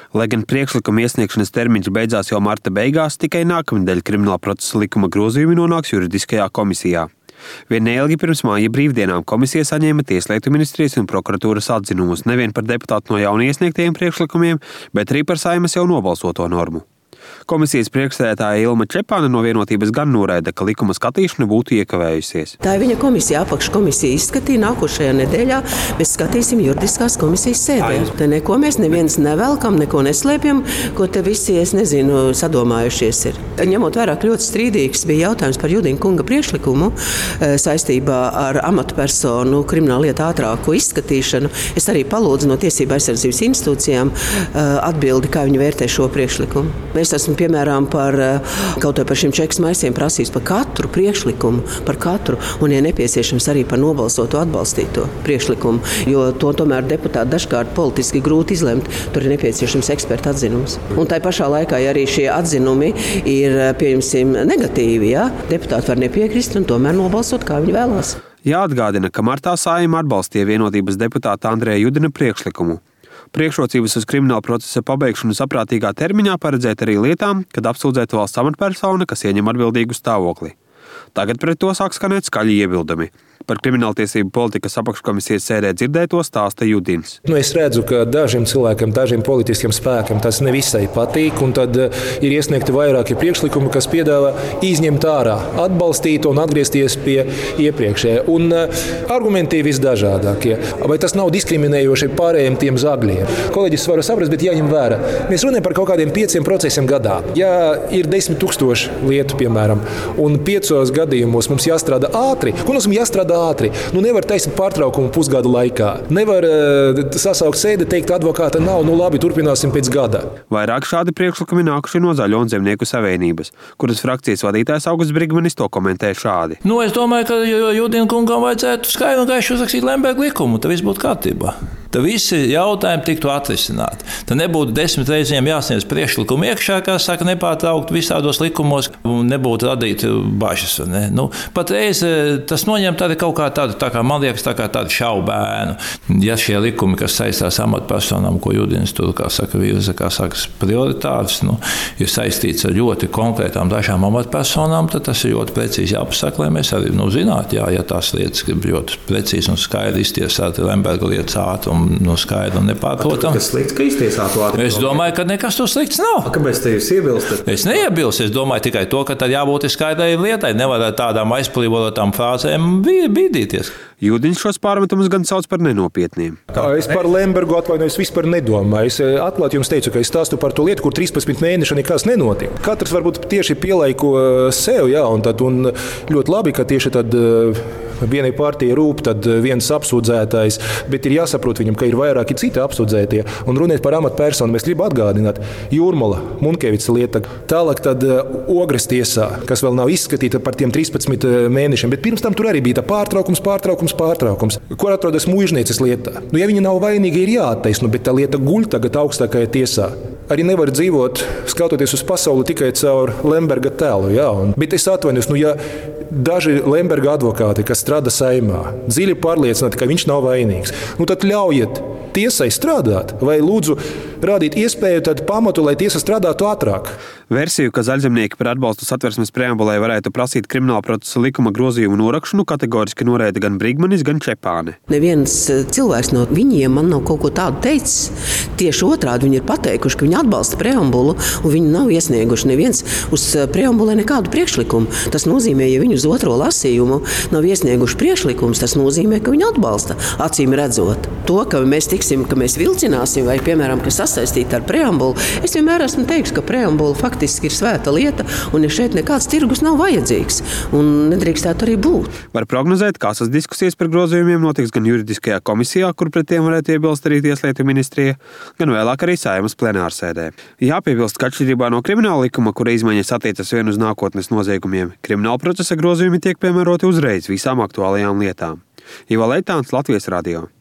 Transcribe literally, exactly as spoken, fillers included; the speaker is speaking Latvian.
Lai gan priekšlikuma iesniegšanas termiņš beidzās jau marta beigās, tikai nākamnedēļ Krimināla procesa likuma grozījumi nonāks juridiskajā komisijā. Vien neilgi pirms māja brīvdienām komisija saņēma Tieslietu ministrijas un prokuratūras atzinumus nevien par deputātu no jauni iesniegtajiem priekšlikumiem, bet arī par Saeimas jau nobalsoto normu. Komisijas priekšsēdētāja Ilma Čepāne no Vienotības gan noraida, ka likuma skatīšana būtu iekavējusies. Tā ir viņa komisija, apakškomisija izskatīja. Nākošajā nedēļā mēs skatīsim juridiskās komisijas sēdē. Te neko mēs neviens nevelkam, neko neslēpjam, ko te visi, es nezinu, sadomājušies ir. Ņemot vērā, ļoti strīdīgs bija jautājums par Judina kunga priekšlikumu saistībā ar amatpersonu krimināllietu ātrāku izskatīšanu. Es arī palūdzu no Tiesību aizsardzības institūcijām atbildi, kā viņi vērtē šo priekšlikumu. Mēs esam, piemēram, par kaut vai par šiem čekas maisiem prasījis par katru priekšlikumu, par katru, un, ja nepieciešams, arī par nobalsotu atbalstīto priekšlikumu, jo to tomēr deputāti dažkārt politiski grūti izlemt, tur ir nepieciešams eksperta atzinums. Un tai pašā laikā, ja arī šie atzinumi ir, pieņemsim, negatīvi, ja, deputāti var nepiekrist un tomēr nobalsot, kā viņi vēlās. Jāatgādina, ka martā Saeima atbalstīja Vienotības deputāta Andreja Judina priekšlikumu. Priekšrocības uz krimināla procesa pabeigšanu saprātīgā termiņā paredzēt arī lietām, kad apsūdzēta valsts amatpersona, kas ieņem atbildīgu stāvokli. Tagad pret to sāk skanēt skaļi iebildumi. Par krimināltiesību politikas apakškomisijas sēdē dzirdēto stāsta Judins. Nu, es redzu, ka dažiem cilvēkiem, dažiem politiskiem spēkiem tas nevisai patīk, un tad uh, ir iesniegti vairāki priekšlikumi, kas piedāvā izņemt ārā, atbalstīt un atgriezties pie iepriekšējā. Un uh, argumenti ir visdažādākie. Vai tas nav diskriminējoši pārējiem tiem zagļiem? Kolēģis var saprast, bet jāņem vērā. Mēs runājam par kaut kādiem pieciem procesiem gadā. Ja ir desmit tūkstoši lietu, piemēram, un piecos gadījumos mums jāstrādā ātri, un mums jāstrādā ātri. Nu, nevar taisīt pārtraukumu pusgada laikā. Nevar uh, sasaukt sēdi, teikt, advokāta nav, nu labi, turpināsim pēc gada. Vairāk šādi priekšlikumi nākuši no Zaļo un Zemnieku savienības, kuras frakcijas vadītājs Augusts Brigmanis to komentē šādi. Nu, es domāju, ka Judina kungam vajadzētu skaidri un gaiši uzrakstīt Lemberga likumu, tad viss būtu kārtībā. Tad visi jautājumi tiktu atrisināti. Tad nebūtu desmit reizēm jāsniedz priekšlikumi iekšā, kā saka, nepārtraukt visādos likumos, un nebūtu radīti bažas. Ne? Nu, patreiz tas noņem tādu kaut kā tādu, tā kā man liekas, tā kā tādu šaubēnu. Ja šie likumi, kas saistās amatpersonām, ko Judins tur, kā saka, virza, kā saka, prioritātes, nu, ir saistīts ar ļoti konkrētām dažām amatpersonām, tad tas ir ļoti precīzi jāpasaka, lai mēs arī, nu, zinātu, jā, ja tās lietas grib ļoti precīzi un skaidri iztiesāt Lemberga lietas ātri. No skaidra un nepārprotam. Kas slikts, ka iztiesātu ātri? Es domāju, ka nekas tur slikts nav. A, kāpēc te jūs iebilstat? Es neiebilstu. Es domāju tikai to, ka tad jābūt skaidrai lietai. Nevar ar tādām aizplīvotām frāzēm bīdīties. Judins šos pārmetumus gan sauc par nenopietniem. Es par Lembergu atvainojos vispār nedomāju. Es atklāti jums teicu, ka es stāstu par to lietu, kur trīspadsmit mēneši nekas nenotiek. Katrs varbūt tieši pielaiko sev, jā, un, tad, un ļoti labi, ka tieši tad vienai partijai rūp, tad viens apsūdzētājs, bet ir jāsaprot viņam, ka ir vairāki citi apsūdzētie. Un runāt par amatpersonu, mēs gribam atgādināt Jūrmala, Munkevica lieta. Tālāk tad Ogres tiesā, kas vēl nav izskatīta par tiem trīspadsmit mēnešiem, bet pirms tam tur arī bija tā pārtraukums, pārtraukums, pārtraukums, kur atrodas muižnieces lietā. Nu, ja viņa nav vainīga, ir jāattaisno, bet tā lieta guļ tagad augstākajā tiesā. Arī nevar dzīvot, skatoties uz pasauli tikai caur Lemberga tēlu. Jā, un, bet es atvainojos, nu, ja daži Lemberga advokāti, kas strādā Saeimā, dziļi pārliecināti, ka viņš nav vainīgs, nu tad ļaujiet tiesai strādāt, vai lūdzu rādīt iespēju tad pamatu, lai tiesa strādātu ātrāk. Versiju, ka Zaļzemnieki par atbalstu Satversmes preambulai varētu prasīt krimināla procesa likuma grozījumu norakšanu, kategoriski noraida gan Brigmanis, gan Čepāne. Neviens cilvēks no viņiem man nav kaut ko tādu teicis. Tieši otrādi viņi ir pateikuši, ka viņi atbalsta preambulu, un viņi nav iesnieguši neviens uz preambulai nekādu priekšlikumu. Tas nozīmē, ja viņi uz otro lasījumu nav iesnieguši priekšlikumus, tas nozīmē, ka viņi atbalsta. Acīm redzot to, ka mēs tiksim, ka mēs vilcināsim, vai, piemēram, ka sasaistīt ar preambulu. Es vienmēr esmu teiks, ka preambula faktiski ir svēta lieta, un ja šeit nekāds tirgus nav vajadzīgs, un nedrīkstētu arī būt. Var prognozēt, kādas diskusijas par grozījumiem notiks gan juridiskajā komisijā, kur pret tiem varētu iebilst arī Tieslietu ministrija, gan vēlāk arī Saeimas plenārsēdē. Jāpiebilst, ka atšķirībā no krimināla likuma, kura izmaiņas attiecas vien uz nākotnes noziegumiem, krimināla procesa grozījumi tiek piemēroti uzreiz visām aktuālajām lietām. Ivo Leitāns, Latvijas radio.